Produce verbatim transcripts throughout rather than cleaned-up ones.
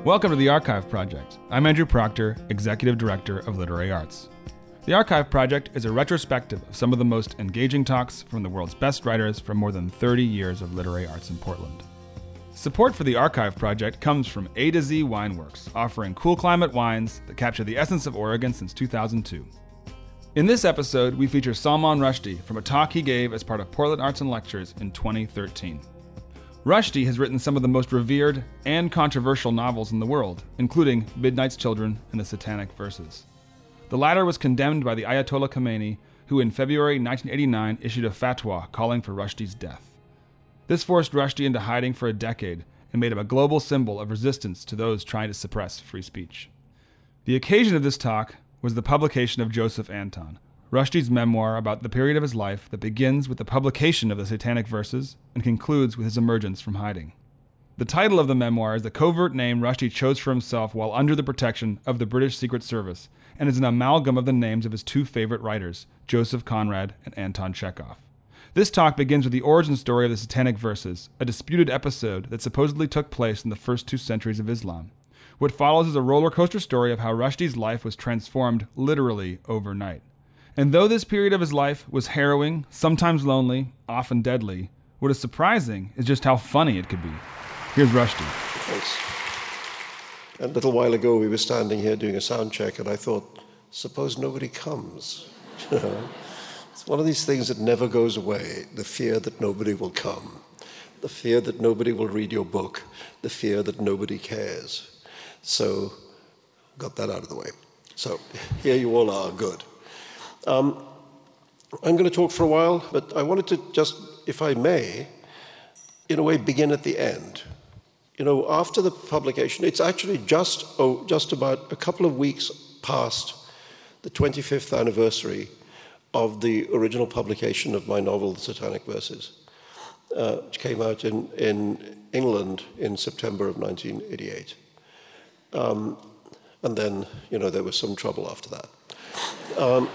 Welcome to the Archive Project. I'm Andrew Proctor, Executive Director of Literary Arts. The Archive Project is a retrospective of some of the most engaging talks from the world's best writers from more than thirty years of literary arts in Portland. Support for the Archive Project comes from A to Z Wineworks, offering cool climate wines that capture the essence of Oregon since two thousand two. In this episode, we feature Salman Rushdie from a talk he gave as part of Portland Arts and Lectures in twenty thirteen. Rushdie has written some of the most revered and controversial novels in the world, including Midnight's Children and The Satanic Verses. The latter was condemned by the Ayatollah Khomeini, who in February nineteen eighty-nine issued a fatwa calling for Rushdie's death. This forced Rushdie into hiding for a decade and made him a global symbol of resistance to those trying to suppress free speech. The occasion of this talk was the publication of Joseph Anton, Rushdie's memoir about the period of his life that begins with the publication of the Satanic Verses and concludes with his emergence from hiding. The title of the memoir is the covert name Rushdie chose for himself while under the protection of the British Secret Service, and is an amalgam of the names of his two favorite writers, Joseph Conrad and Anton Chekhov. This talk begins with the origin story of the Satanic Verses, a disputed episode that supposedly took place in the first two centuries of Islam. What follows is a roller coaster story of how Rushdie's life was transformed literally overnight. And though this period of his life was harrowing, sometimes lonely, often deadly, what is surprising is just how funny it could be. Here's Rushdie. Thanks. A little while ago, we were standing here doing a sound check, and I thought, suppose nobody comes. You know? It's one of these things that never goes away, the fear that nobody will come, the fear that nobody will read your book, the fear that nobody cares. So, got that out of the way. So, here you all are, good. Um, I'm going to talk for a while, but I wanted to just, if I may, in a way begin at the end. You know, after the publication, it's actually just, oh, just about a couple of weeks past the twenty-fifth anniversary of the original publication of my novel, The Satanic Verses, uh, which came out in, in England in September of nineteen eighty-eight. Um, and then, you know, there was some trouble after that. Um,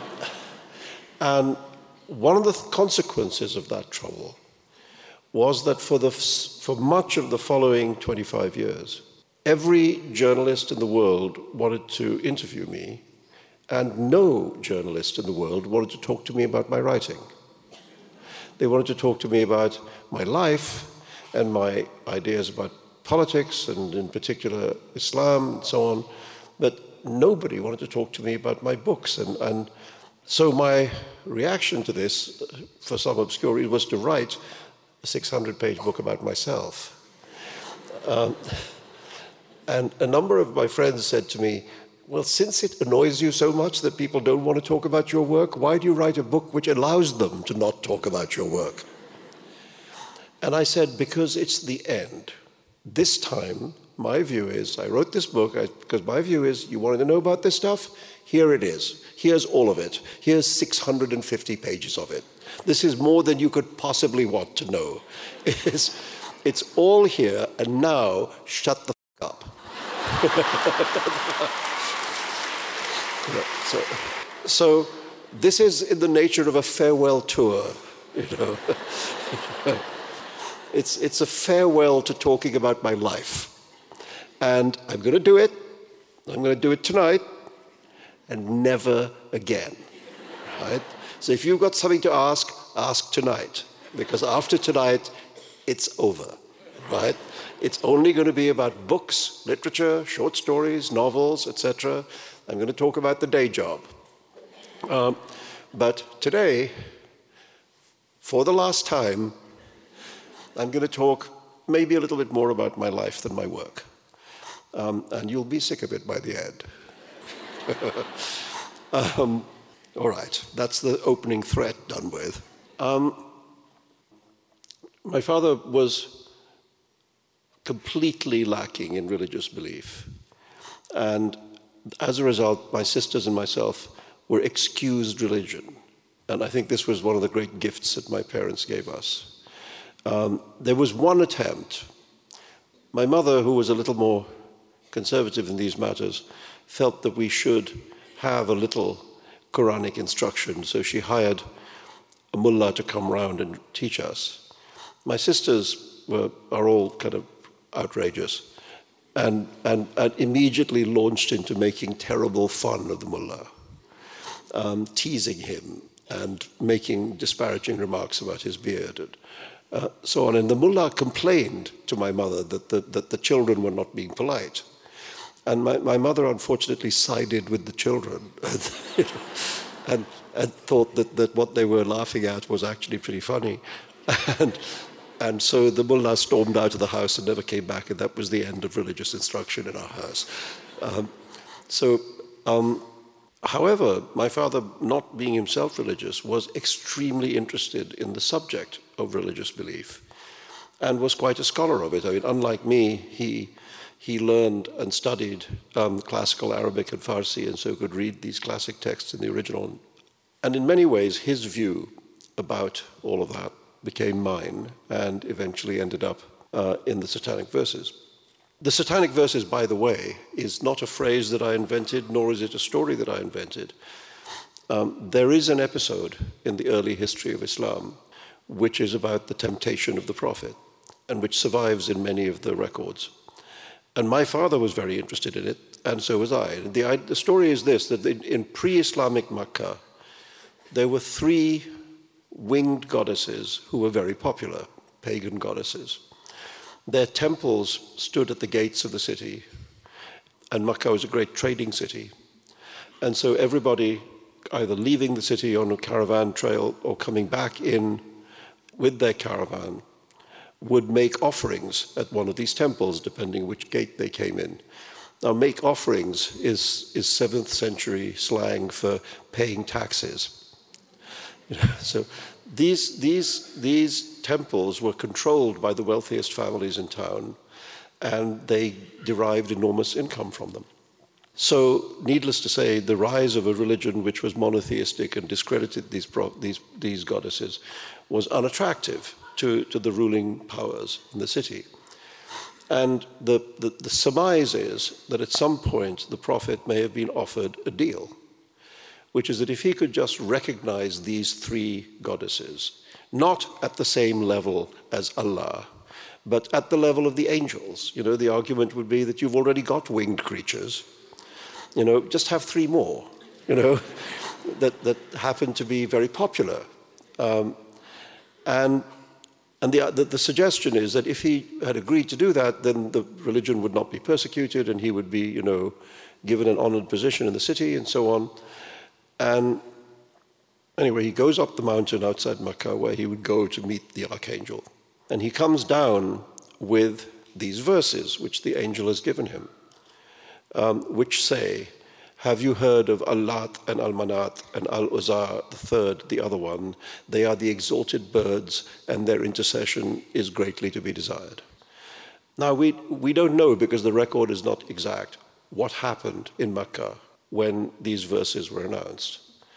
and one of the consequences of that trouble was that for, the, for much of the following twenty-five years, every journalist in the world wanted to interview me, and no journalist in the world wanted to talk to me about my writing. They wanted to talk to me about my life and my ideas about politics, and in particular Islam and so on, but nobody wanted to talk to me about my books. And, and so my reaction to this, for some obscure reason, was to write a six hundred page book about myself. Um, and a number of my friends said to me, well, since it annoys you so much that people don't want to talk about your work, why do you write a book which allows them to not talk about your work? And I said, because it's the end. This time, my view is, I wrote this book I, because my view is, you wanted to know about this stuff? Here it is. Here's all of it. Here's six hundred fifty pages of it. This is more than you could possibly want to know. It's, it's all here, and now, shut the f*** up. so, so, this is in the nature of a farewell tour, you know. It's, it's a farewell to talking about my life. And I'm going to do it. I'm going to do it tonight and never again. Right? So if you've got something to ask, ask tonight. Because after tonight, it's over. Right? It's only going to be about books, literature, short stories, novels, et cetera. I'm going to talk about the day job. Um, but today, for the last time, I'm going to talk maybe a little bit more about my life than my work. Um, and you'll be sick of it by the end. um, all right, that's the opening threat done with. Um, my father was completely lacking in religious belief. And as a result, my sisters and myself were excused religion. And I think this was one of the great gifts that my parents gave us. Um, there was one attempt. My mother, who was a little more conservative in these matters, felt that we should have a little Quranic instruction, so she hired a mullah to come round and teach us. My sisters were, are all kind of outrageous. and, and, and immediately launched into making terrible fun of the mullah, um, teasing him and making disparaging remarks about his beard and uh, so on. And the mullah complained to my mother that the, that the children were not being polite. And my, my mother, unfortunately, sided with the children and, and, and thought that, that what they were laughing at was actually pretty funny. And, and so the mullah stormed out of the house and never came back, and that was the end of religious instruction in our house. Um, so, um, however, my father, not being himself religious, was extremely interested in the subject of religious belief and was quite a scholar of it. I mean, unlike me, he... He learned and studied um, classical Arabic and Farsi, and so could read these classic texts in the original. And in many ways, his view about all of that became mine and eventually ended up uh, in the Satanic Verses. The Satanic Verses, by the way, is not a phrase that I invented, nor is it a story that I invented. Um, there is an episode in the early history of Islam which is about the temptation of the Prophet and which survives in many of the records. And my father was very interested in it, and so was I. The, the story is this, that in, in pre-Islamic Makkah, there were three winged goddesses who were very popular, pagan goddesses. Their temples stood at the gates of the city, and Makkah was a great trading city. And so everybody, either leaving the city on a caravan trail or coming back in with their caravan, would make offerings at one of these temples, depending which gate they came in. Now, make offerings is, is seventh century slang for paying taxes. You know, so these, these, these temples were controlled by the wealthiest families in town, and they derived enormous income from them. So, needless to say, the rise of a religion which was monotheistic and discredited these, these, these goddesses was unattractive To, to the ruling powers in the city. And the, the, the surmise is that at some point the Prophet may have been offered a deal, which is that if he could just recognize these three goddesses, not at the same level as Allah, but at the level of the angels. You know, the argument would be that you've already got winged creatures, you know, just have three more, you know, that, that happen to be very popular. Um, and And the, the, the suggestion is that if he had agreed to do that, then the religion would not be persecuted and he would be, you know, given an honored position in the city and so on. And anyway, he goes up the mountain outside Makkah where he would go to meet the archangel. And he comes down with these verses which the angel has given him, um, which say, have you heard of Allat and Al-Manat and Al-Uzza, the third, the other one? They are the exalted birds, and their intercession is greatly to be desired. Now, we, we don't know, because the record is not exact, what happened in Makkah when these verses were announced.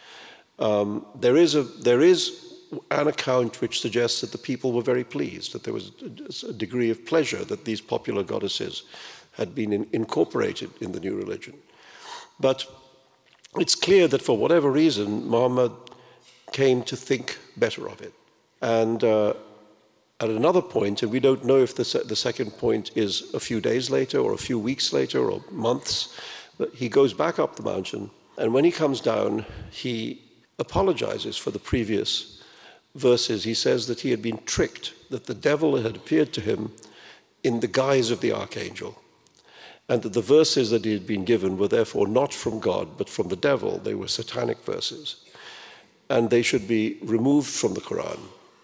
Um, there is a, there is an account which suggests that the people were very pleased, that there was a, a degree of pleasure that these popular goddesses had been in, incorporated in the new religion. But it's clear that for whatever reason, Muhammad came to think better of it. And uh, at another point, and we don't know if the, se the second point is a few days later or a few weeks later or months, but he goes back up the mountain. And when he comes down, he apologizes for the previous verses. He says that he had been tricked, that the devil had appeared to him in the guise of the archangel, and that the verses that he had been given were therefore not from God, but from the devil. They were satanic verses, and they should be removed from the Quran.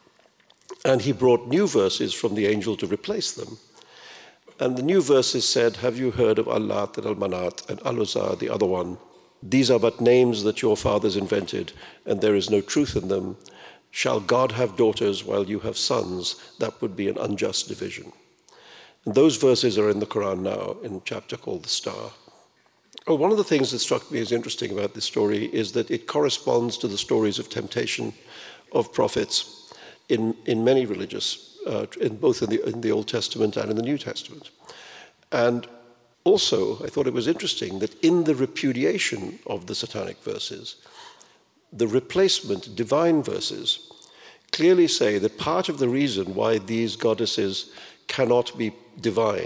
And he brought new verses from the angel to replace them. And the new verses said, have you heard of Allat and Al-Manat and Al-Uzza, the other one? These are but names that your fathers invented, and there is no truth in them. Shall God have daughters while you have sons? That would be an unjust division. And those verses are in the Quran now, in a chapter called The Star. Oh, one of the things that struck me as interesting about this story is that it corresponds to the stories of temptation of prophets in, in many religious, uh, in both in the, in the Old Testament and in the New Testament. And also, I thought it was interesting that in the repudiation of the satanic verses, the replacement divine verses clearly say that part of the reason why these goddesses cannot be divine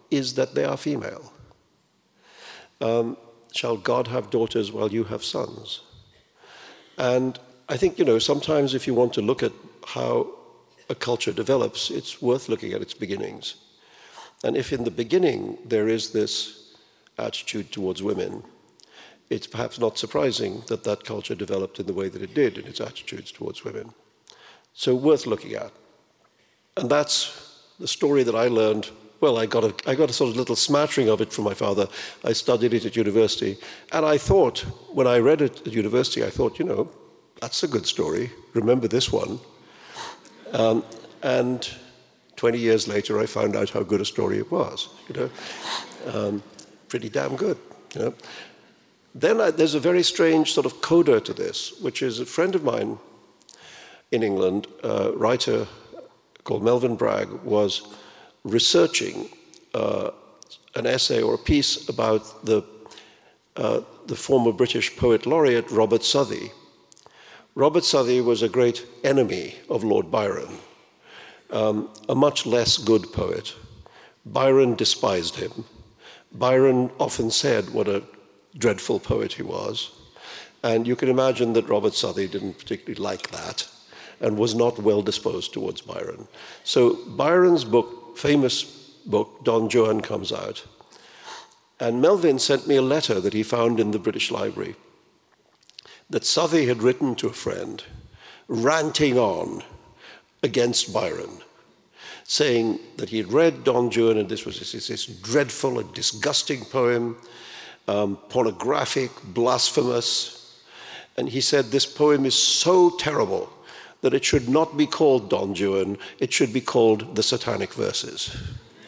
is that they are female. Um, shall God have daughters while you have sons? And I think, you know, sometimes if you want to look at how a culture develops, it's worth looking at its beginnings. And if in the beginning there is this attitude towards women, it's perhaps not surprising that that culture developed in the way that it did in its attitudes towards women. So worth looking at. And that's the story that I learned. Well, I got a, I got a sort of little smattering of it from my father. I studied it at university. And I thought, when I read it at university, I thought, you know, that's a good story. Remember this one. Um, and twenty years later, I found out how good a story it was. You know, um, pretty damn good. You know. Then I, there's a very strange sort of coda to this, which is a friend of mine in England, a writer called Melvyn Bragg, was researching uh, an essay or a piece about the, uh, the former British poet laureate Robert Southey. Robert Southey was a great enemy of Lord Byron, um, a much less good poet. Byron despised him. Byron often said what a dreadful poet he was. And you can imagine that Robert Southey didn't particularly like that and was not well disposed towards Byron. So Byron's book, famous book, Don Juan, comes out. And Melvyn sent me a letter that he found in the British Library that Southey had written to a friend, ranting on against Byron, saying that he had read Don Juan and this was this, this dreadful and disgusting poem, um, pornographic, blasphemous. And he said this poem is so terrible that it should not be called Don Juan, it should be called the Satanic Verses.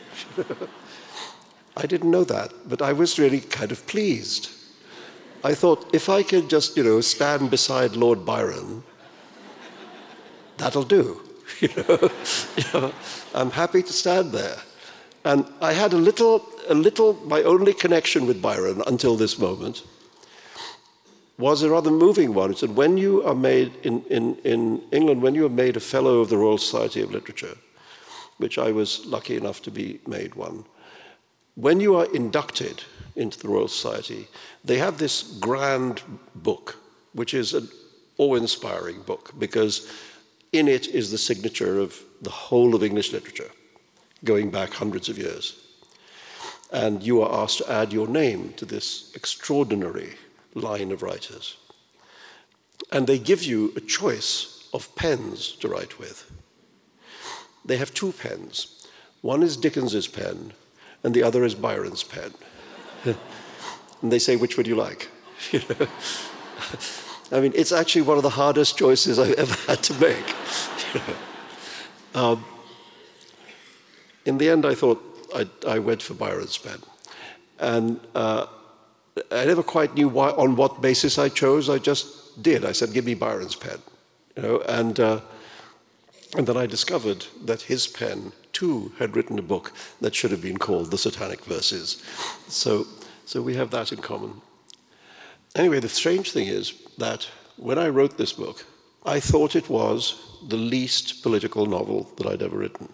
I didn't know that, but I was really kind of pleased. I thought, if I could just, you know, stand beside Lord Byron, that'll do. You know, you know, I'm happy to stand there. And I had a little, a little, my only connection with Byron until this moment was a rather moving one. It said, when you are made, in, in, in England, when you are made a Fellow of the Royal Society of Literature, which I was lucky enough to be made one, when you are inducted into the Royal Society, they have this grand book, which is an awe-inspiring book, because in it is the signature of the whole of English literature, going back hundreds of years. And you are asked to add your name to this extraordinary line of writers. And they give you a choice of pens to write with. They have two pens. One is Dickens's pen, and the other is Byron's pen. And they say, which would you like? You know? I mean, it's actually one of the hardest choices I've ever had to make. You know? um, in the end, I thought I, I went for Byron's pen. And uh, I never quite knew why, on what basis I chose. I just did. I said, give me Byron's pen. You know? And, uh, and then I discovered that his pen, too, had written a book that should have been called The Satanic Verses. So, so we have that in common. Anyway, the strange thing is that when I wrote this book, I thought it was the least political novel that I'd ever written,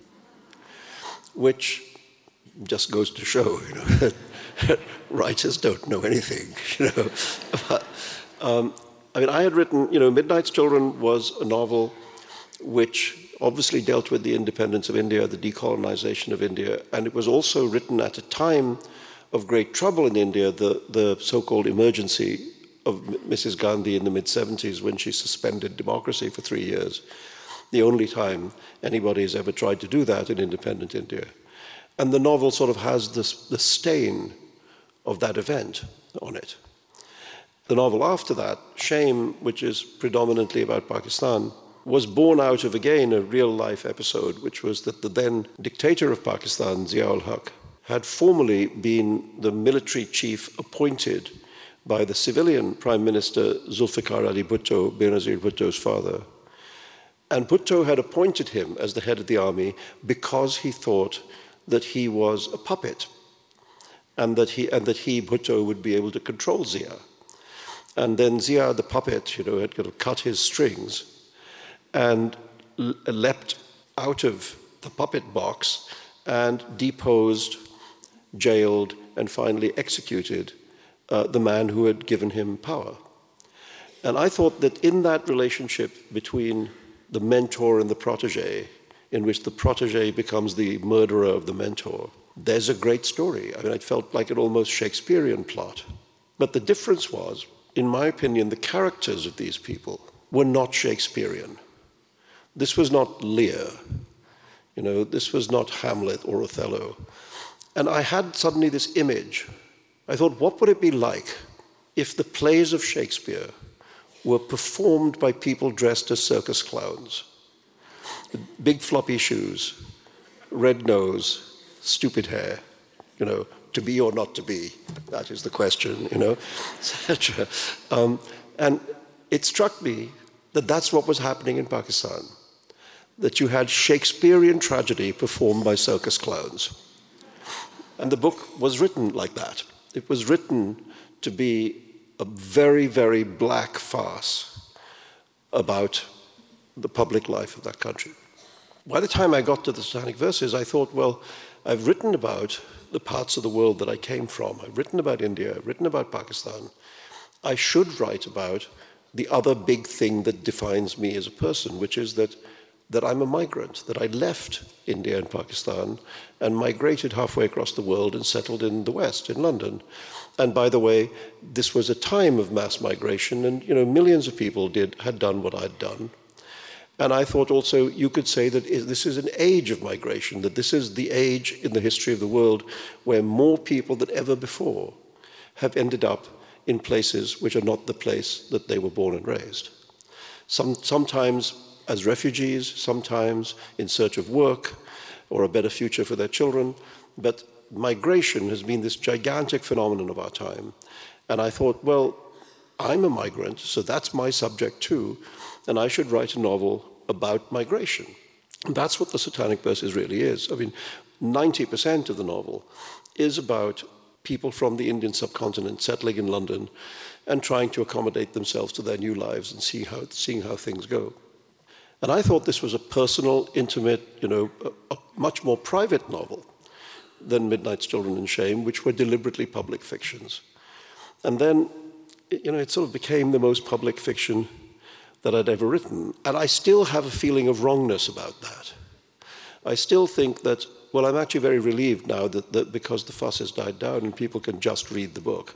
which just goes to show, you know, that writers don't know anything, you know. But, um, I mean, I had written, you know, Midnight's Children was a novel which obviously dealt with the independence of India, the decolonization of India, and it was also written at a time of great trouble in India, the, the so-called emergency of Missus Gandhi in the mid seventies, when she suspended democracy for three years, the only time anybody has ever tried to do that in independent India. And the novel sort of has this, the stain of that event on it. The novel after that, Shame, which is predominantly about Pakistan, was born out of, again, a real-life episode, which was that the then dictator of Pakistan, Zia-ul-Haq, had formerly been the military chief appointed by the civilian Prime Minister Zulfikar Ali Bhutto, Benazir Bhutto's father. And Bhutto had appointed him as the head of the army because he thought that he was a puppet and that he, and that he, Bhutto, would be able to control Zia. And then Zia, the puppet, you know, had kind of cut his strings and leapt out of the puppet box and deposed jailed, and finally executed uh, the man who had given him power. And I thought that in that relationship between the mentor and the protege, in which the protege becomes the murderer of the mentor, there's a great story. I mean, it felt like an almost Shakespearean plot. But the difference was, in my opinion, the characters of these people were not Shakespearean. This was not Lear. You know, this was not Hamlet or Othello. And I had suddenly this image. I thought, what would it be like if the plays of Shakespeare were performed by people dressed as circus clowns? Big floppy shoes, red nose, stupid hair, you know, to be or not to be, that is the question, you know, et cetera. Um, and it struck me that that's what was happening in Pakistan, that you had Shakespearean tragedy performed by circus clowns. And the book was written like that. It was written to be a very, very black farce about the public life of that country. By the time I got to the Satanic Verses, I thought, well, I've written about the parts of the world that I came from. I've written about India, I've written about Pakistan. I should write about the other big thing that defines me as a person, which is that, that I'm a migrant, that I left India and Pakistan and migrated halfway across the world and settled in the West, in London. And by the way, this was a time of mass migration, and you know, millions of people did, had done what I'd done. And I thought also you could say that this is an age of migration, that this is the age in the history of the world where more people than ever before have ended up in places which are not the place that they were born and raised. Some, sometimes as refugees, sometimes in search of work or a better future for their children. But migration has been this gigantic phenomenon of our time. And I thought, well, I'm a migrant, so that's my subject too, and I should write a novel about migration. And that's what the Satanic Verses really is. I mean, ninety percent of the novel is about people from the Indian subcontinent settling in London and trying to accommodate themselves to their new lives and see how, seeing how things go. And I thought this was a personal, intimate, you know, a, a much more private novel than Midnight's Children and Shame, which were deliberately public fictions. And then, you know, it sort of became the most public fiction that I'd ever written. And I still have a feeling of wrongness about that. I still think that, well, I'm actually very relieved now that, that because the fuss has died down and people can just read the book,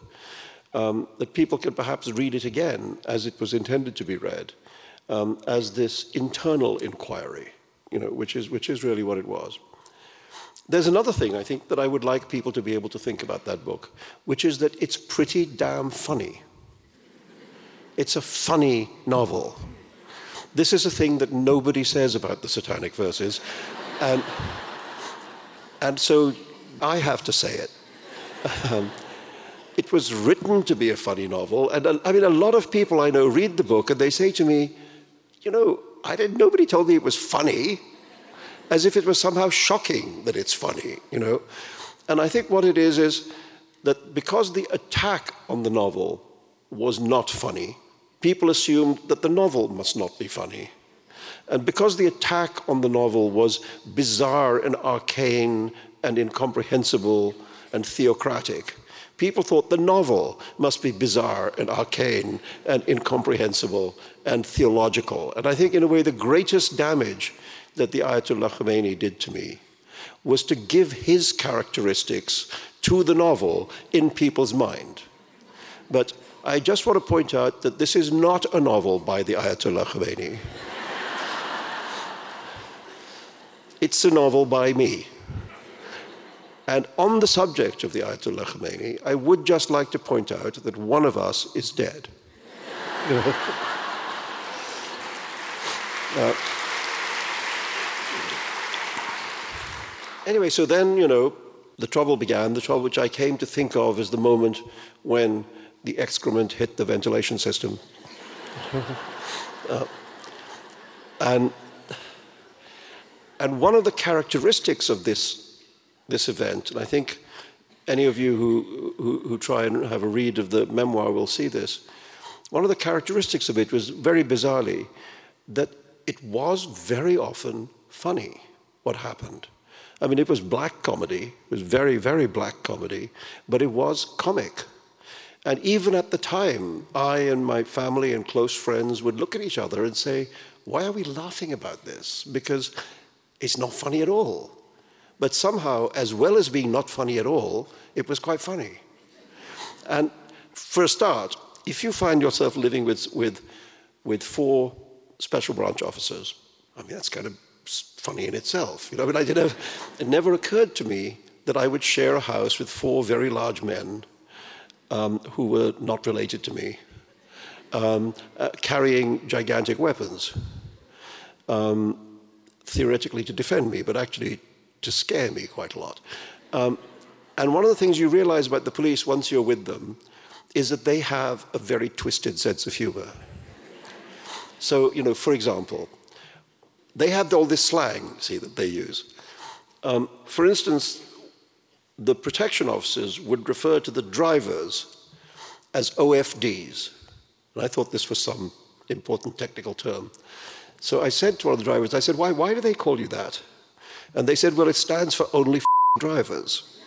um, that people can perhaps read it again as it was intended to be read, um, as this internal inquiry, you know, which is, which is really what it was. There's another thing I think that I would like people to be able to think about that book, which is that it's pretty damn funny. It's a funny novel. This is a thing that nobody says about the Satanic Verses. And, and so I have to say it. Um, it was written to be a funny novel. And uh, I mean, a lot of people I know read the book and they say to me, you know, I didn't, nobody told me it was funny, as if it was somehow shocking that it's funny, you know. And I think what it is is that because the attack on the novel was not funny, people assumed that the novel must not be funny. And because the attack on the novel was bizarre and arcane and incomprehensible and theocratic, people thought the novel must be bizarre and arcane and incomprehensible and theological. And I think in a way the greatest damage that the Ayatollah Khomeini did to me was to give his characteristics to the novel in people's mind. But I just want to point out that this is not a novel by the Ayatollah Khomeini. It's a novel by me. And on the subject of the Ayatollah Khomeini, I would just like to point out that one of us is dead. You know? uh, anyway, so then, you know, the trouble began, the trouble which I came to think of as the moment when the excrement hit the ventilation system. uh, and, and one of the characteristics of this, this event, and I think any of you who, who, who try and have a read of the memoir will see this, one of the characteristics of it was very bizarrely that it was very often funny what happened. I mean, it was black comedy. It was very, very black comedy, but it was comic. And even at the time, I and my family and close friends would look at each other and say, why are we laughing about this? Because it's not funny at all. But somehow, as well as being not funny at all, it was quite funny. And for a start, if you find yourself living with, with, with four special branch officers, I mean, that's kind of funny in itself. You know, I mean, I did have, it never occurred to me that I would share a house with four very large men um, who were not related to me, um, uh, carrying gigantic weapons, um, theoretically to defend me, but actually to scare me quite a lot. Um, and one of the things you realize about the police once you're with them is that they have a very twisted sense of humor. So, you know, for example, they have all this slang, see, that they use. Um, for instance, the protection officers would refer to the drivers as O F Ds. And I thought this was some important technical term. So I said to one of the drivers, I said, why, why do they call you that? And they said, well, it stands for only f drivers.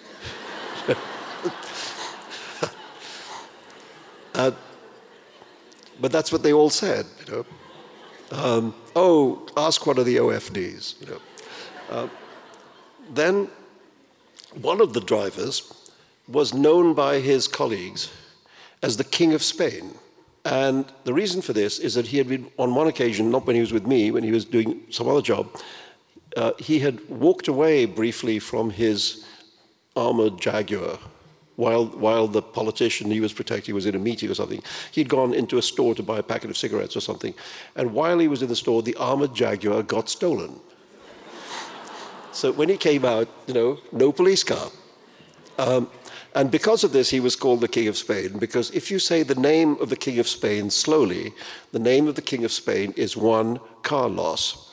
uh, but that's what they all said, you know. Um, oh, ask one of the O F Ds, you know. Uh, then one of the drivers was known by his colleagues as the King of Spain. And the reason for this is that he had been, on one occasion, not when he was with me, when he was doing some other job, uh, he had walked away briefly from his armored Jaguar while, while the politician he was protecting was in a meeting or something. He'd gone into a store to buy a packet of cigarettes or something, and while he was in the store, the armored Jaguar got stolen. So when he came out, you know, no police car. Um, and because of this, he was called the King of Spain, because if you say the name of the King of Spain slowly, the name of the King of Spain is Juan Carlos.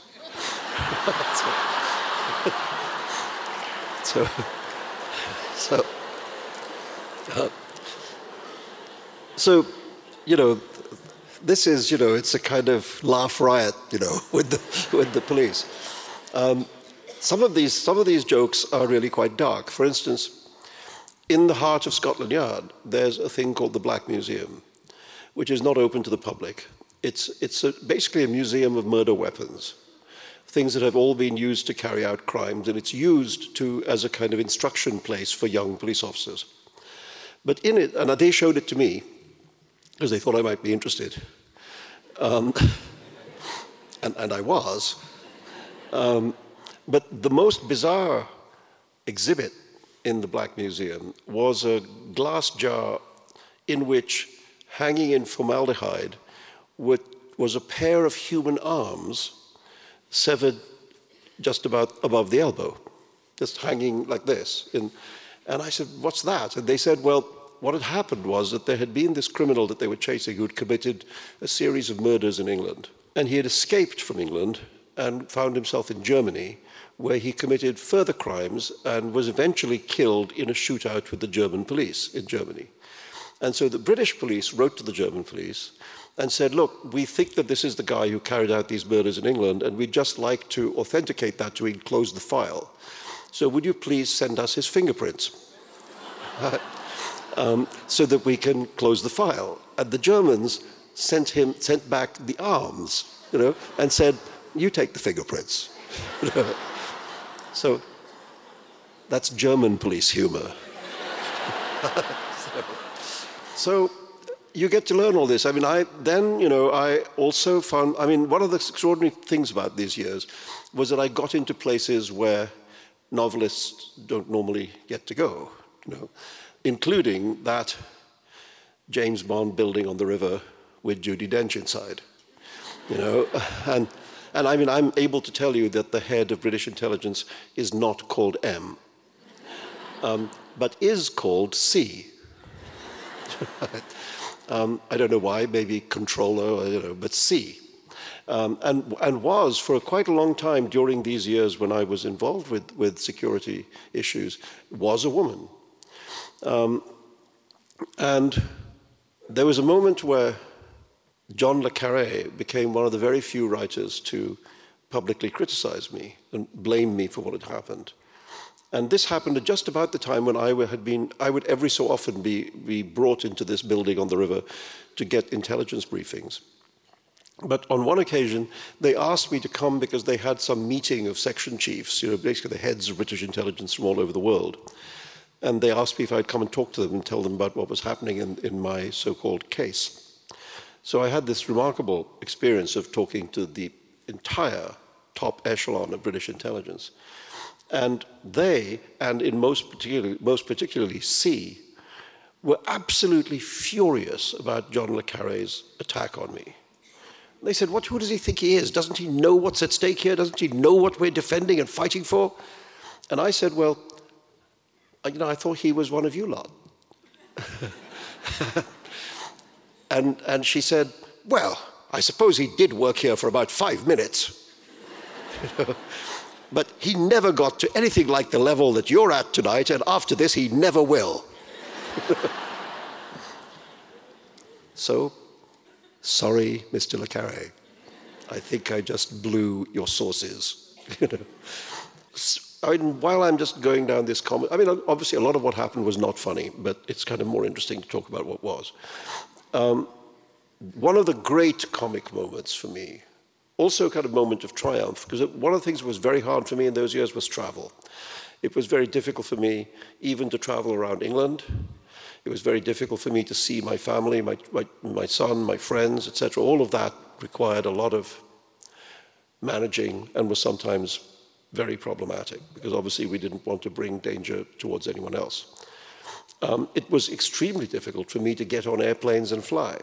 so, so, uh, so, you know, this is, you know, it's a kind of laugh riot, you know, with the, with the police. Um, Some of these, some of these jokes are really quite dark. For instance, in the heart of Scotland Yard, there's a thing called the Black Museum, which is not open to the public. It's, it's a, basically a museum of murder weapons, things that have all been used to carry out crimes, and it's used to, as a kind of instruction place for young police officers. But in it, and they showed it to me, because they thought I might be interested, um, and, and I was, um, but the most bizarre exhibit in the Black Museum was a glass jar in which, hanging in formaldehyde, was a pair of human arms severed just about above the elbow, just hanging like this. And, and I said, what's that? And they said, well, what had happened was that there had been this criminal that they were chasing who had committed a series of murders in England. And he had escaped from England and found himself in Germany, where he committed further crimes and was eventually killed in a shootout with the German police in Germany. And so the British police wrote to the German police and said, look, we think that this is the guy who carried out these murders in England, and we'd just like to authenticate that to enclose the file. So would you please send us his fingerprints um, so that we can close the file? And the Germans sent him, sent back the arms, you know, and said, you take the fingerprints. So that's German police humor. so, so you get to learn all this. I mean, I then, you know, I also found, I mean, one of the extraordinary things about these years was that I got into places where novelists don't normally get to go, you know, including that James Bond building on the river with Judi Dench inside, you know, and And I mean, I'm able to tell you that the head of British intelligence is not called M, um, but is called C. um, I don't know why, maybe controller, you know, but C. Um, and, and was, for quite a long time during these years when I was involved with, with security issues, was a woman. Um, and there was a moment where John le Carré became one of the very few writers to publicly criticize me and blame me for what had happened. And this happened at just about the time when I had been, I would every so often be, be brought into this building on the river to get intelligence briefings. But on one occasion, they asked me to come because they had some meeting of section chiefs, you know, basically the heads of British intelligence from all over the world. And they asked me if I'd come and talk to them and tell them about what was happening in, in my so-called case. So I had this remarkable experience of talking to the entire top echelon of British intelligence. And they, and in most particularly, most particularly C, were absolutely furious about John le Carré's attack on me. They said, what, who does he think he is? Doesn't he know what's at stake here? Doesn't he know what we're defending and fighting for? And I said, well, you know, I thought he was one of you lot. and, and she said, well, I suppose he did work here for about five minutes. You know? But he never got to anything like the level that you're at tonight, and after this, he never will. So, sorry, Mister le Carré. I think I just blew your sauces. You know? I mean, while I'm just going down this comment, I mean, obviously a lot of what happened was not funny, but it's kind of more interesting to talk about what was. Um, one of the great comic moments for me, also a kind of moment of triumph, because one of the things that was very hard for me in those years was travel. It was very difficult for me even to travel around England. It was very difficult for me to see my family, my, my, my son, my friends, et cetera. All of that required a lot of managing and was sometimes very problematic, because obviously we didn't want to bring danger towards anyone else. Um, it was extremely difficult for me to get on airplanes and fly.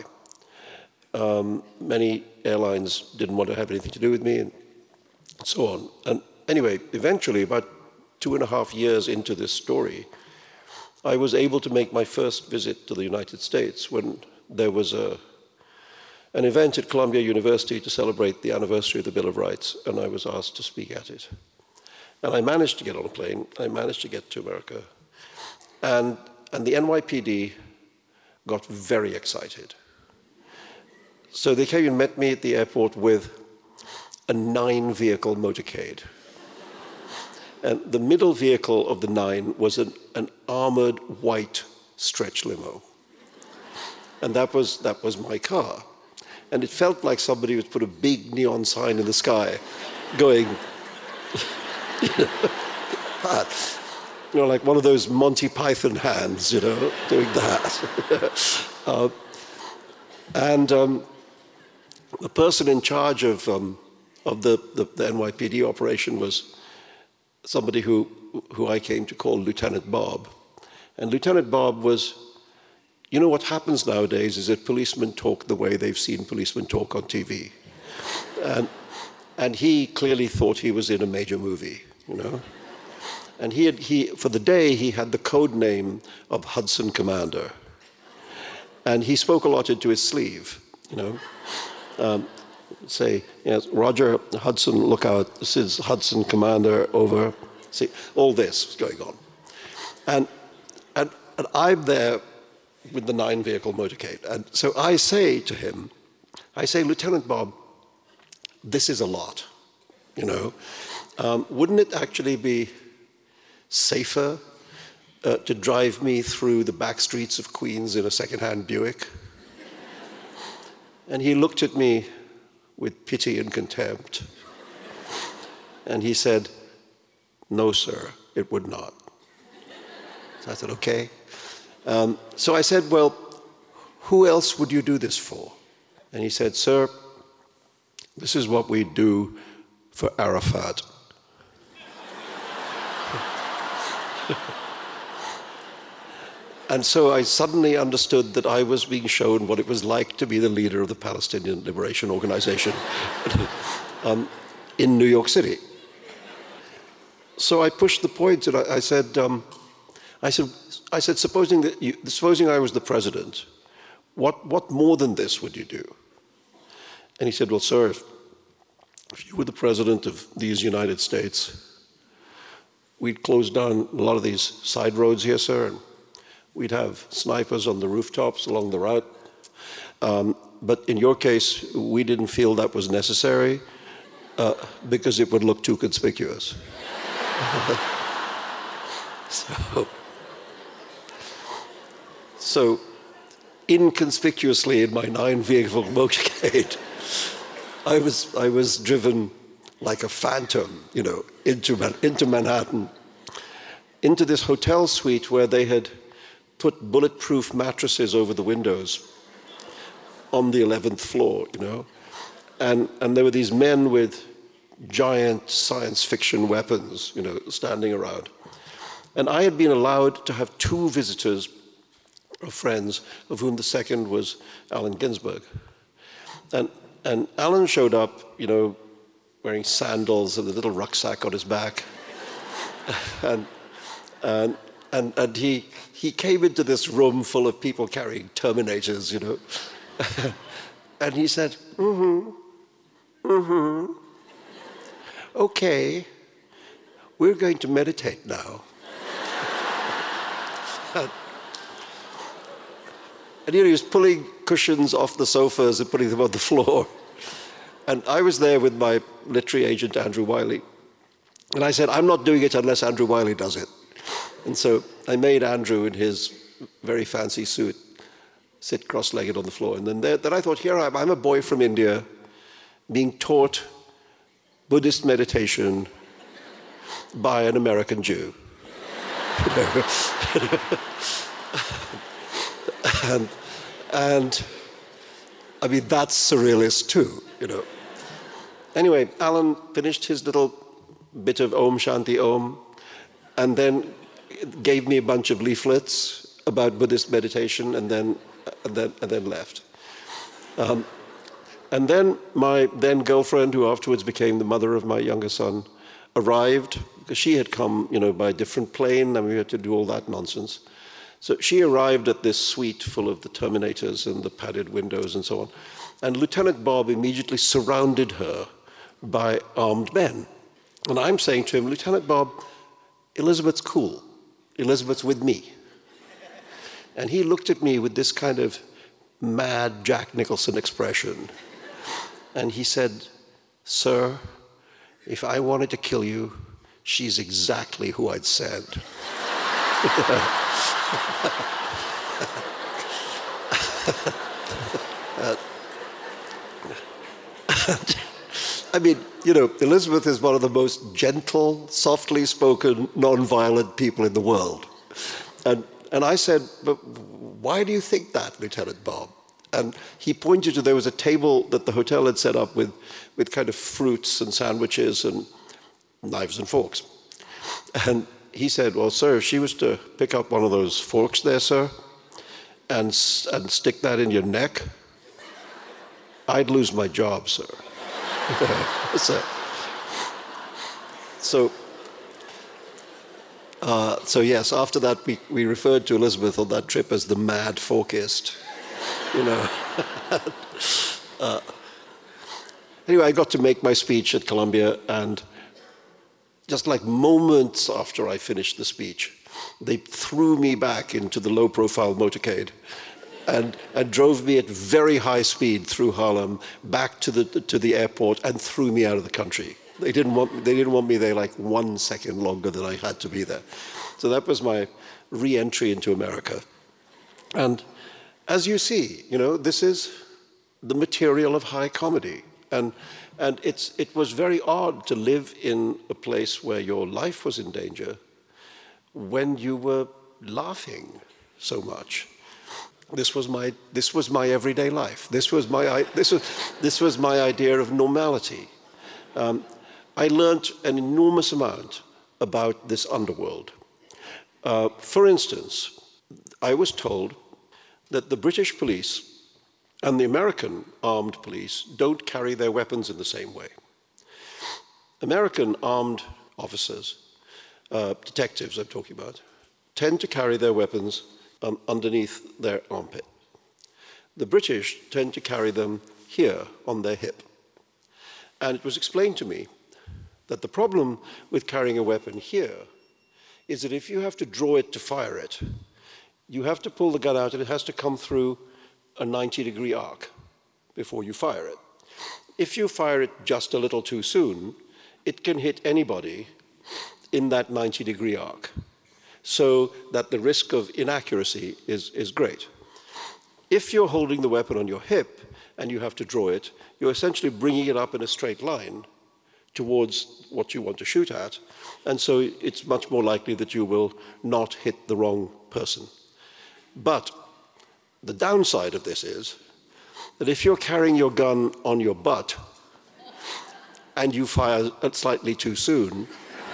Um, many airlines didn't want to have anything to do with me, and so on. And anyway, eventually, about two and a half years into this story, I was able to make my first visit to the United States when there was a, an event at Columbia University to celebrate the anniversary of the Bill of Rights, and I was asked to speak at it. And I managed to get on a plane, I managed to get to America, and, and the N Y P D got very excited. So they came and met me at the airport with a nine-vehicle motorcade. And the middle vehicle of the nine was an, an armored white stretch limo. And that was, that was my car. And it felt like somebody would put a big neon sign in the sky going, you know, that. You know, like one of those Monty Python hands, you know, doing that. uh, and um, the person in charge of, um, of the, the, the N Y P D operation was somebody who, who I came to call Lieutenant Bob. And Lieutenant Bob was, you know what happens nowadays is that policemen talk the way they've seen policemen talk on T V. And, and he clearly thought he was in a major movie, you know. And he had, he, for the day, he had the code name of Hudson Commander. And he spoke a lot into his sleeve, you know. Um, say, yes, Roger, Hudson, look out, this is Hudson Commander, over. See, all this was going on. And, and, and I'm there with the nine-vehicle motorcade. And so I say to him, I say, Lieutenant Bob, this is a lot, you know. Um, wouldn't it actually be safer uh, to drive me through the back streets of Queens in a second-hand Buick? And he looked at me with pity and contempt. And he said, no, sir, it would not. So I said, okay. Um, so I said, well, who else would you do this for? And he said, sir, this is what we do for Arafat. And so I suddenly understood that I was being shown what it was like to be the leader of the Palestinian Liberation Organization um, in New York City. So I pushed the point, and I, I said, um, I said, I said, supposing that you, supposing I was the president, what what more than this would you do? And he said, well, sir, if, if you were the president of these United States, we'd close down a lot of these side roads here, sir, and we'd have snipers on the rooftops along the route. Um, but in your case, we didn't feel that was necessary uh, because it would look too conspicuous. So, so inconspicuously in my nine-vehicle motorcade, I was, I was driven like a phantom, you know, into, into Manhattan, into this hotel suite where they had put bulletproof mattresses over the windows on the eleventh floor, you know. And, and there were these men with giant science fiction weapons, you know, standing around. And I had been allowed to have two visitors of friends, of whom the second was Allen Ginsberg. And, and Allen showed up, you know, wearing sandals and a little rucksack on his back. and and, and, and he, he came into this room full of people carrying Terminators, you know. And he said, mm-hmm, mm-hmm. Okay, we're going to meditate now. and, and you know, he was pulling cushions off the sofas and putting them on the floor. And I was there with my literary agent, Andrew Wiley. And I said, I'm not doing it unless Andrew Wiley does it. And so I made Andrew in his very fancy suit sit cross-legged on the floor. And then, there, then I thought, here I am, I'm a boy from India being taught Buddhist meditation by an American Jew. and, and I mean, that's surrealist too, you know. Anyway, Allen finished his little bit of Om Shanti Om and then gave me a bunch of leaflets about Buddhist meditation and then, and then, and then left. Um, and then my then girlfriend, who afterwards became the mother of my younger son, arrived, because she had come, you know, by a different plane, and we had to do all that nonsense. So she arrived at this suite full of the Terminators and the padded windows and so on. And Lieutenant Bob immediately surrounded her by armed men. And I'm saying to him, Lieutenant Bob, Elizabeth's cool. Elizabeth's with me. And he looked at me with this kind of mad Jack Nicholson expression. And he said, sir, if I wanted to kill you, she's exactly who I'd send. uh, I mean, you know, Elizabeth is one of the most gentle, softly spoken, non-violent people in the world. And, and I said, but why do you think that, Lieutenant Bob? And he pointed to, there was a table that the hotel had set up with, with kind of fruits and sandwiches and knives and forks. And he said, well, sir, if she was to pick up one of those forks there, sir, and, and stick that in your neck, I'd lose my job, sir. so, so, uh, so yes, after that, we, we referred to Elizabeth on that trip as the mad forkist. You know. uh, anyway, I got to make my speech at Columbia, and just like moments after I finished the speech, they threw me back into the low-profile motorcade and, and drove me at very high speed through Harlem back to the, to the airport and threw me out of the country. They didn't want, they didn't want me there like one second longer than I had to be there. So that was my re-entry into America. And as you see, you know, this is the material of high comedy. And, and it's, it was very odd to live in a place where your life was in danger when you were laughing so much. This was my, this was my everyday life. This was my, this was, this was my idea of normality. Um, I learned an enormous amount about this underworld. Uh, for instance, I was told that the British police and the American armed police don't carry their weapons in the same way. American armed officers, uh, detectives I'm talking about, tend to carry their weapons um, underneath their armpit. The British tend to carry them here on their hip. And it was explained to me that the problem with carrying a weapon here is that if you have to draw it to fire it, you have to pull the gun out and it has to come through a ninety degree arc before you fire it. If you fire it just a little too soon, it can hit anybody in that ninety degree arc. so that the risk of inaccuracy is, is great. If you're holding the weapon on your hip and you have to draw it, you're essentially bringing it up in a straight line towards what you want to shoot at, and so it's much more likely that you will not hit the wrong person. But the downside of this is that if you're carrying your gun on your butt and you fire slightly too soon,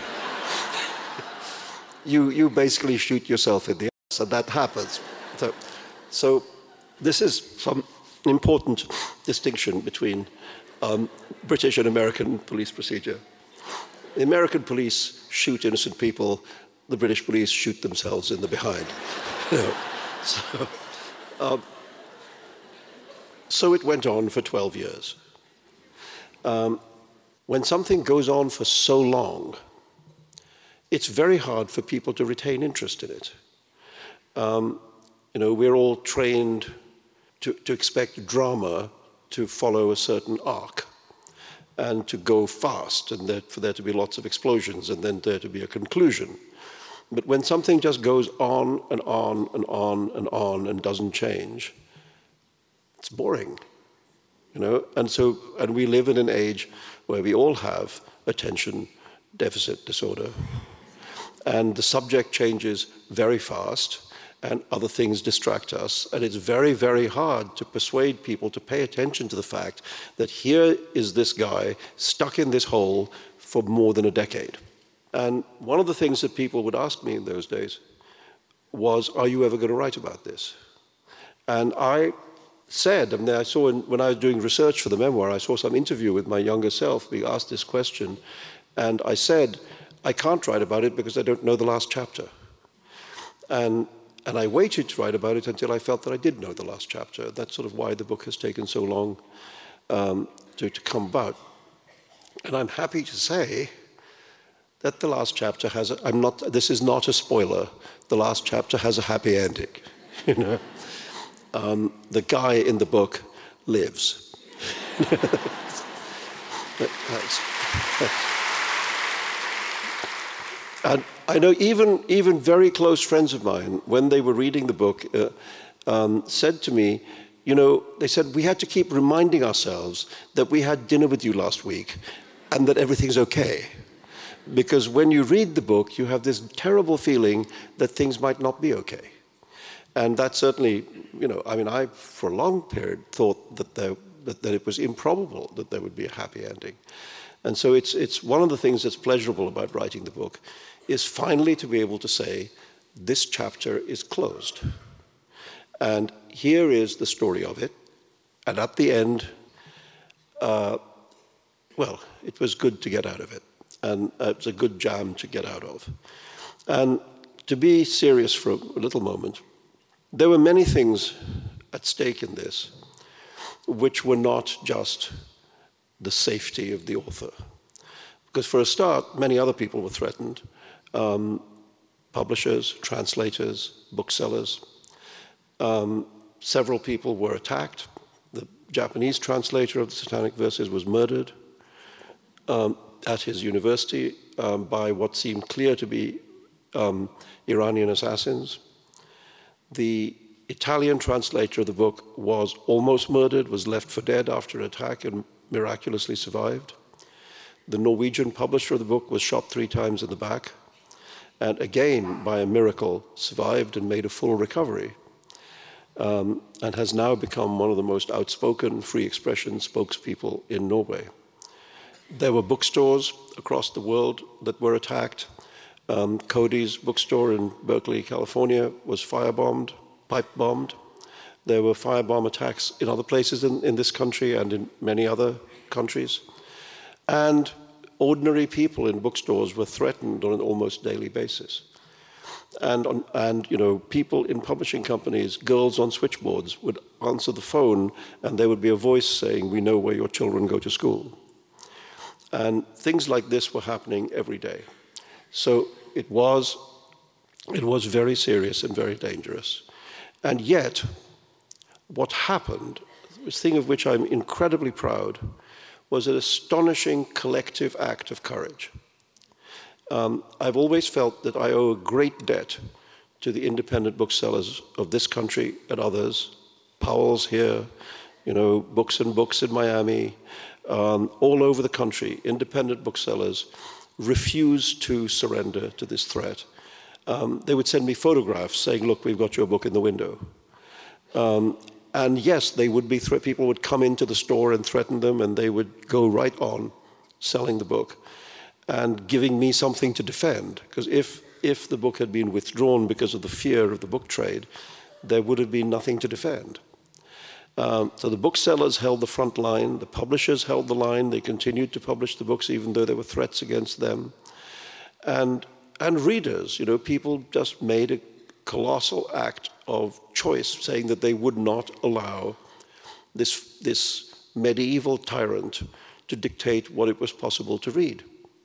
you, you basically shoot yourself in the ass, and that happens. So, so this is some important distinction between um, British and American police procedure. The American police shoot innocent people, the British police shoot themselves in the behind. You know, so, um, so it went on for twelve years. Um, when something goes on for so long, it's very hard for people to retain interest in it. Um, you know, we're all trained to, to expect drama to follow a certain arc and to go fast, and that for there to be lots of explosions and then there to be a conclusion. But when something just goes on and on and on and on and doesn't change, it's boring, you know? And so, and we live in an age where we all have attention deficit disorder. And the subject changes very fast, and other things distract us. And it's very, very hard to persuade people to pay attention to the fact that here is this guy stuck in this hole for more than a decade. And one of the things that people would ask me in those days was, are you ever going to write about this? And I said, I mean, I saw in, when I was doing research for the memoir, I saw some interview with my younger self being asked this question, and I said, I can't write about it because I don't know the last chapter. And, and I waited to write about it until I felt that I did know the last chapter. That's sort of why the book has taken so long um, to, to come about. And I'm happy to say that the last chapter has, a, I'm not, this is not a spoiler, the last chapter has a happy ending, you know. Um, the guy in the book lives. And I know even, even very close friends of mine, when they were reading the book, uh, um, said to me, you know, they said, we had to keep reminding ourselves that we had dinner with you last week and that everything's okay. Because when you read the book, you have this terrible feeling that things might not be okay. And that certainly, you know, I mean, I, for a long period, thought that, there, that, that it was improbable that there would be a happy ending. And so it's, it's one of the things that's pleasurable about writing the book is finally to be able to say, this chapter is closed. And here is the story of it. And at the end, uh, well, it was good to get out of it. And uh, it's a good jam to get out of. And to be serious for a little moment, there were many things at stake in this, which were not just the safety of the author. Because for a start, many other people were threatened. Um, publishers, translators, booksellers. Um, several people were attacked. The Japanese translator of the Satanic Verses was murdered um, at his university um, by what seemed clear to be um, Iranian assassins. The Italian translator of the book was almost murdered, was left for dead after an attack and miraculously survived. The Norwegian publisher of the book was shot three times in the back, and again, by a miracle, survived and made a full recovery, um, and has now become one of the most outspoken free expression spokespeople in Norway. There were bookstores across the world that were attacked. Um, Cody's bookstore in Berkeley, California, was firebombed, pipe-bombed. There were firebomb attacks in other places in, in this country and in many other countries. And ordinary people in bookstores were threatened on an almost daily basis. And, on, and you know, people in publishing companies, girls on switchboards, would answer the phone and there would be a voice saying, we know where your children go to school. And things like this were happening every day. So it was, it was very serious and very dangerous. And yet, what happened, the thing of which I'm incredibly proud, was an astonishing collective act of courage. Um, I've always felt that I owe a great debt to the independent booksellers of this country and others, Powell's here, you know, Books and Books in Miami, um, all over the country, independent booksellers refuse to surrender to this threat. Um, they would send me photographs saying, look, we've got your book in the window. Um, and yes, they would be, thre- people would come into the store and threaten them, and they would go right on selling the book and giving me something to defend. Because if, if the book had been withdrawn because of the fear of the book trade, there would have been nothing to defend. Um, so the booksellers held the front line, the publishers held the line, they continued to publish the books even though there were threats against them. And, and readers, you know, people just made a colossal act of choice, saying that they would not allow this, this medieval tyrant to dictate what it was possible to read.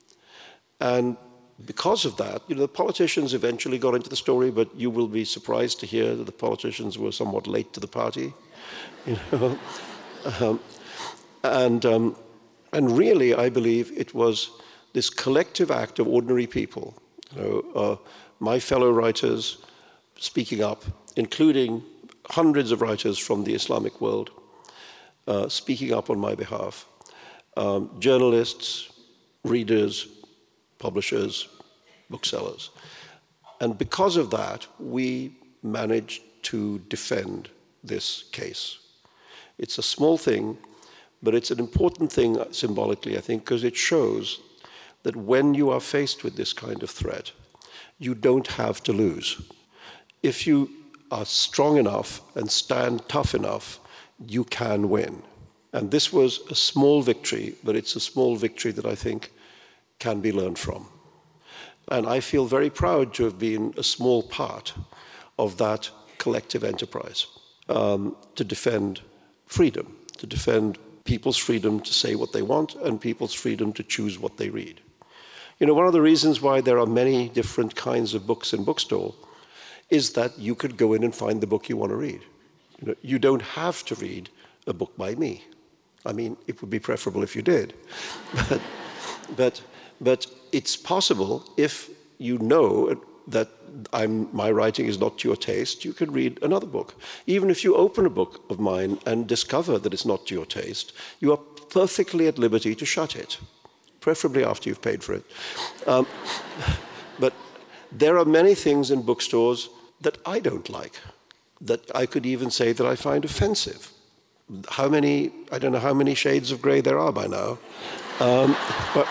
And because of that, you know, the politicians eventually got into the story, but you will be surprised to hear that the politicians were somewhat late to the party. You know, um, and um, and really, I believe it was this collective act of ordinary people, you know, uh, my fellow writers speaking up, including hundreds of writers from the Islamic world, uh, speaking up on my behalf, um, journalists, readers, publishers, booksellers, and because of that, we managed to defend this case. It's a small thing, but it's an important thing symbolically, I think, because it shows that when you are faced with this kind of threat, you don't have to lose. If you are strong enough and stand tough enough, you can win. And this was a small victory, but it's a small victory that I think can be learned from. And I feel very proud to have been a small part of that collective enterprise. Um, to defend freedom, to defend people's freedom to say what they want and people's freedom to choose what they read. You know, one of the reasons why there are many different kinds of books in bookstore is that you could go in and find the book you want to read. You know, you don't have to read a book by me. I mean, it would be preferable if you did. but, but, but it's possible if you know that I'm, my writing is not to your taste, you can read another book. Even if you open a book of mine and discover that it's not to your taste, you are perfectly at liberty to shut it, preferably after you've paid for it. Um, but there are many things in bookstores that I don't like, that I could even say that I find offensive. How many, I don't know how many shades of grey there are by now. Um, but,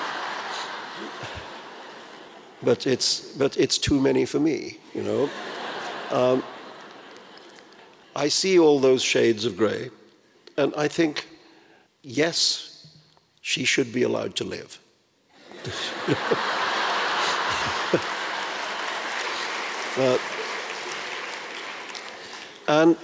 But it's, but it's too many for me, you know. Um, I see all those shades of grey, and I think, yes, she should be allowed to live. uh, and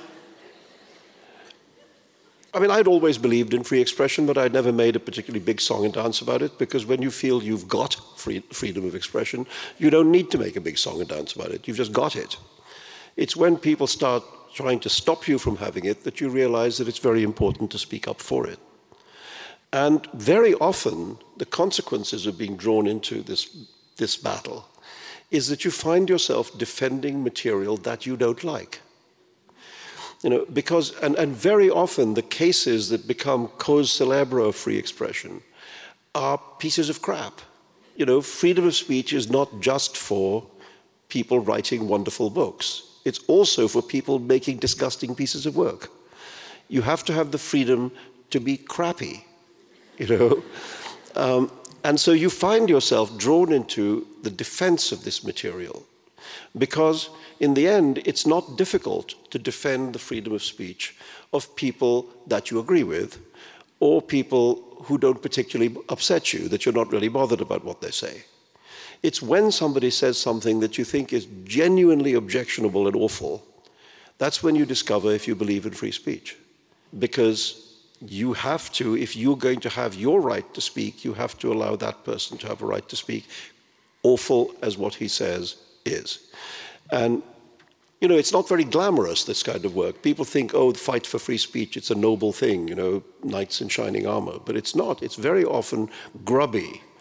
I mean, I'd always believed in free expression, but I'd never made a particularly big song and dance about it, because when you feel you've got free, freedom of expression, you don't need to make a big song and dance about it. You've just got it. It's when people start trying to stop you from having it that you realize that it's very important to speak up for it. And very often, the consequences of being drawn into this, this battle is that you find yourself defending material that you don't like. You know, because, and, and very often the cases that become cause célèbre of free expression are pieces of crap. You know, freedom of speech is not just for people writing wonderful books. It's also for people making disgusting pieces of work. You have to have the freedom to be crappy, you know. Um, and so you find yourself drawn into the defense of this material, because in the end, it's not difficult to defend the freedom of speech of people that you agree with, or people who don't particularly upset you, that you're not really bothered about what they say. It's when somebody says something that you think is genuinely objectionable and awful, that's when you discover if you believe in free speech. Because you have to, if you're going to have your right to speak, you have to allow that person to have a right to speak, awful as what he says is. And, you know, it's not very glamorous, this kind of work. People think, oh, the fight for free speech, it's a noble thing, you know, knights in shining armor. But it's not. It's very often grubby.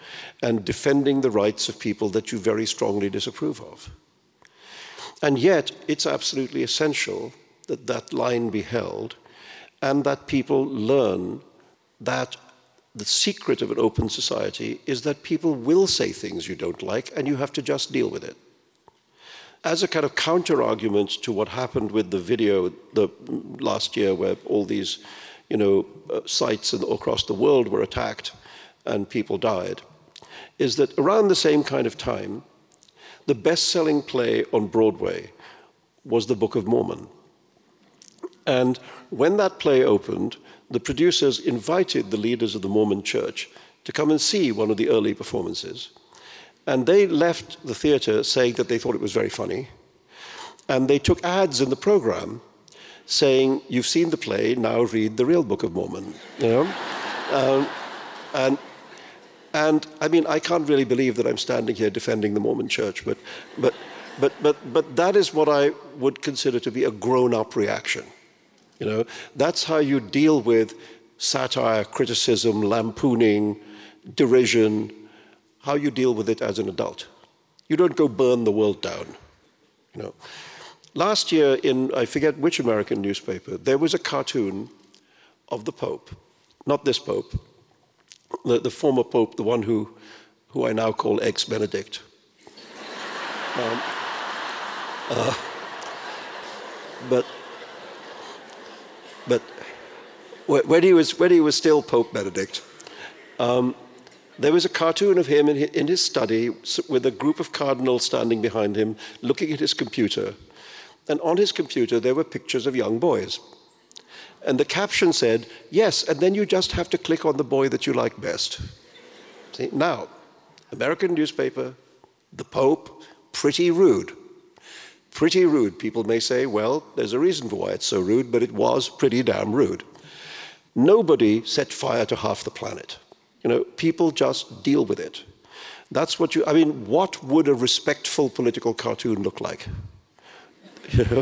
and defending the rights of people that you very strongly disapprove of. And yet, it's absolutely essential that that line be held and that people learn that the secret of an open society is that people will say things you don't like and you have to just deal with it. As a kind of counter-argument to what happened with the video the, last year where all these you know, uh, sites in, across the world were attacked and people died, is that around the same kind of time, the best-selling play on Broadway was The Book of Mormon. And when that play opened, the producers invited the leaders of the Mormon Church to come and see one of the early performances. And they left the theater saying that they thought it was very funny. And they took ads in the program saying, you've seen the play, now read the real Book of Mormon. You know? um, and, and I mean, I can't really believe that I'm standing here defending the Mormon Church, but, but, but, but, but that is what I would consider to be a grown-up reaction. You know, that's how you deal with satire, criticism, lampooning, derision, how you deal with it as an adult. You don't go burn the world down. You know. Last year in, I forget which American newspaper, there was a cartoon of the Pope, not this Pope, the, the former Pope, the one who, who I now call ex-Benedict. um, uh, but But when he was, when he was still Pope Benedict, um, there was a cartoon of him in his, in his study with a group of cardinals standing behind him, looking at his computer. And on his computer, there were pictures of young boys. And the caption said, yes, and then you just have to click on the boy that you like best. See? Now, American newspaper, the Pope, pretty rude. Pretty rude. People may say, well, there's a reason for why it's so rude, but it was pretty damn rude. Nobody set fire to half the planet. You know, people just deal with it. That's what you, I mean, what would a respectful political cartoon look like? You know?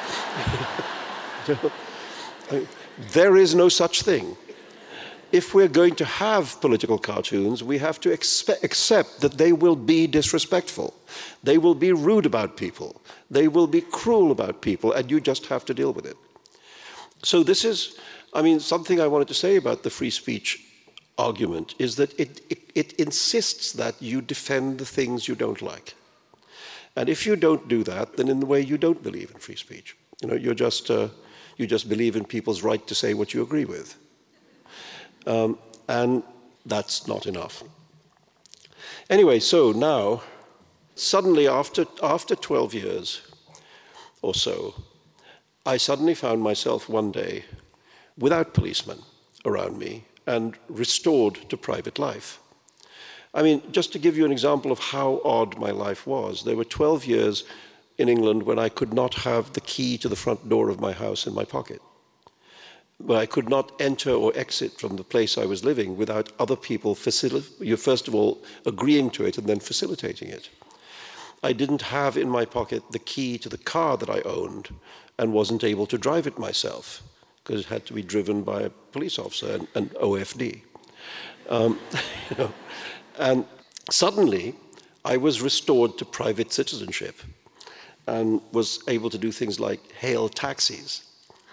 You know? I mean, there is no such thing. If we're going to have political cartoons, we have to expe- accept that they will be disrespectful. They will be rude about people. They will be cruel about people, and you just have to deal with it. So this is, I mean, something I wanted to say about the free speech argument is that it, it, it insists that you defend the things you don't like. And if you don't do that, then in a way you don't believe in free speech. You know, you're just, uh, you just believe in people's right to say what you agree with. Um, and that's not enough. Anyway, so now, suddenly after, after twelve years or so, I suddenly found myself one day without policemen around me and restored to private life. I mean, just to give you an example of how odd my life was, there were twelve years in England when I could not have the key to the front door of my house in my pocket. But I could not enter or exit from the place I was living without other people, facil- first of all, agreeing to it and then facilitating it. I didn't have in my pocket the key to the car that I owned and wasn't able to drive it myself because it had to be driven by a police officer and, and O F D. Um, you know, and suddenly, I was restored to private citizenship and was able to do things like hail taxis.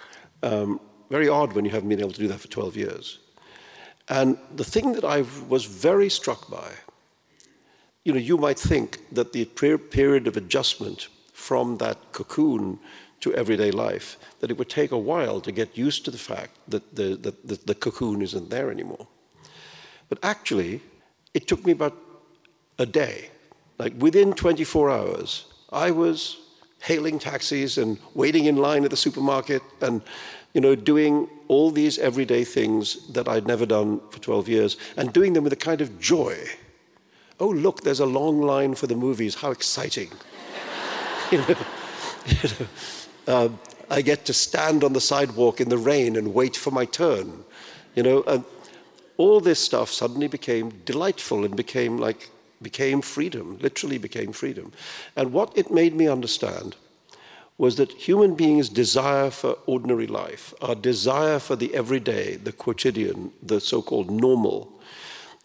Um, Very odd when you haven't been able to do that for twelve years. And the thing that I was very struck by, you know, you might think that the period of adjustment from that cocoon to everyday life, that it would take a while to get used to the fact that the, the, the, the cocoon isn't there anymore. But actually, it took me about a day. Like within twenty-four hours, I was hailing taxis and waiting in line at the supermarket and you know, doing all these everyday things that I'd never done for twelve years, and doing them with a kind of joy. Oh, look, there's a long line for the movies. How exciting. you know, you know, uh, I get to stand on the sidewalk in the rain and wait for my turn. You know, and all this stuff suddenly became delightful and became like, became freedom, literally became freedom. And what it made me understand was that human beings' desire for ordinary life, our desire for the everyday, the quotidian, the so-called normal,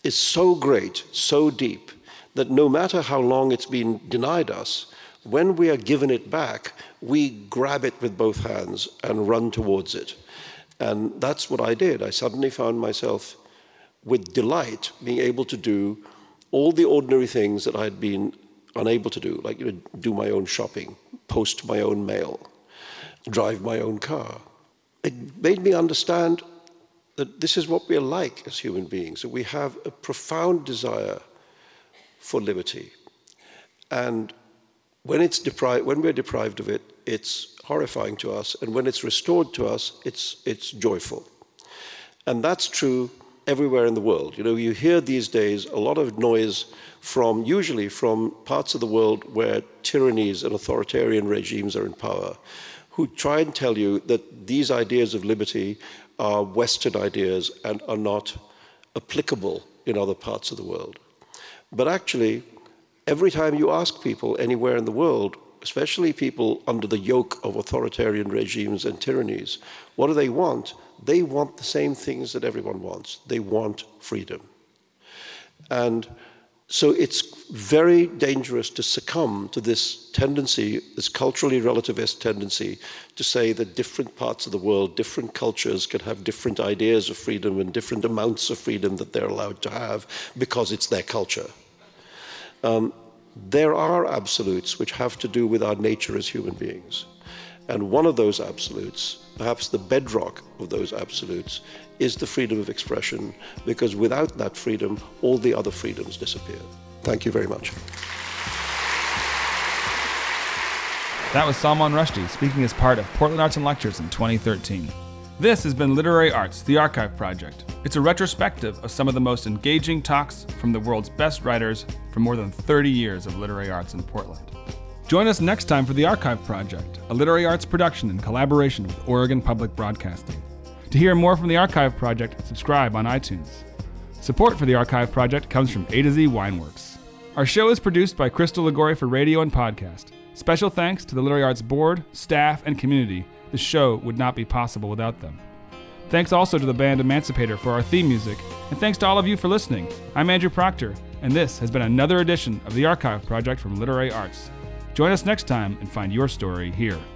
is so great, so deep, that no matter how long it's been denied us, when we are given it back, we grab it with both hands and run towards it. And that's what I did. I suddenly found myself with delight being able to do all the ordinary things that I'd been unable to do, like, you know, do my own shopping, post my own mail, drive my own car. It made me understand that this is what we're like as human beings, that we have a profound desire for liberty. And when it's deprived, when we're deprived of it, it's horrifying to us, and when it's restored to us, it's, it's joyful. And that's true everywhere in the world. You know, you hear these days a lot of noise from, usually from parts of the world where tyrannies and authoritarian regimes are in power, who try and tell you that these ideas of liberty are Western ideas and are not applicable in other parts of the world. But actually, every time you ask people anywhere in the world, especially people under the yoke of authoritarian regimes and tyrannies, what do they want? They want the same things that everyone wants. They want freedom. And so it's very dangerous to succumb to this tendency, this culturally relativist tendency, to say that different parts of the world, different cultures can have different ideas of freedom and different amounts of freedom that they're allowed to have because it's their culture. Um, there are absolutes which have to do with our nature as human beings. And one of those absolutes, perhaps the bedrock of those absolutes, is the freedom of expression, because without that freedom, all the other freedoms disappear. Thank you very much. That was Salman Rushdie speaking as part of Portland Arts and Lectures in twenty thirteen. This has been Literary Arts, the Archive Project. It's a retrospective of some of the most engaging talks from the world's best writers from more than thirty years of literary arts in Portland. Join us next time for the Archive Project, a literary arts production in collaboration with Oregon Public Broadcasting. To hear more from the Archive Project, subscribe on iTunes. Support for the Archive Project comes from A to Z Wineworks. Our show is produced by Crystal Ligori for radio and podcast. Special thanks to the Literary Arts Board, staff, and community. The show would not be possible without them. Thanks also to the band Emancipator for our theme music, and thanks to all of you for listening. I'm Andrew Proctor, and this has been another edition of the Archive Project from Literary Arts. Join us next time and find your story here.